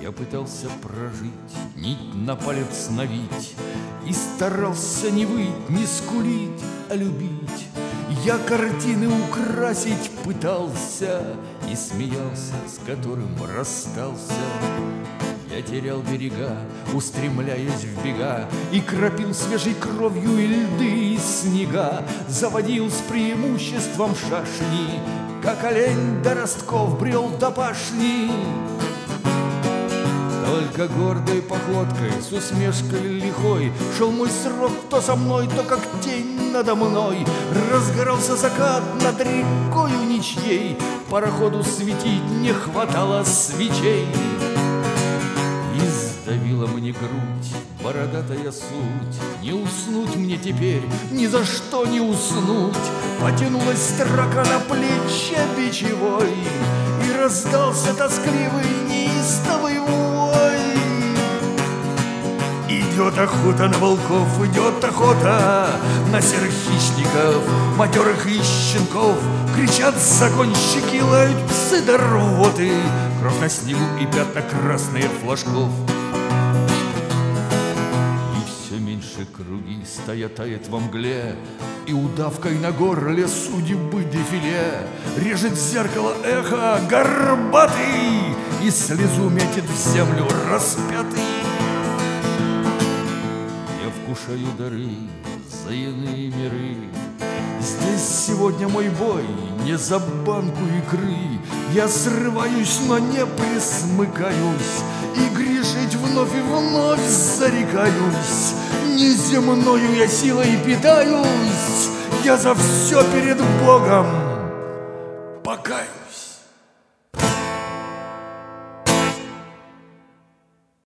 Я пытался прожить, нить на палец навить, и старался не выть, не скулить, а любить. Я картины украсить пытался и смеялся, с которым расстался. Я терял берега, устремляясь в бега, и кропил свежей кровью и льды, и снега. Заводил с преимуществом шашни, как олень до ростков брел до пашни. Только гордой походкой, с усмешкой лихой шел мой срок то со мной, то как тень надо мной. Разгорался закат над рекою ничьей, пароходу светить не хватало свечей. И сдавила мне грудь бородатая суть. Не уснуть мне теперь, ни за что не уснуть. Потянулась строка на плече бичевой, и раздался тоскливый неистовый вой. Идет охота на волков, идет охота на серых хищников, матерых и щенков. Кричат загонщики, лают псы до рвоты, кровь на снегу и пятна красные флажков. И все меньше круги стоят, тает во мгле, и удавкой на горле судьбы дефиле режет зеркало эхо горбатый, и слезу метит в землю распятый. Я вкушаю дары за иные миры. Здесь сегодня мой бой, не за банку икры. Я срываюсь, но не присмыкаюсь, и грешить вновь и вновь зарекаюсь. Неземною я силой питаюсь, я за все перед Богом покаюсь.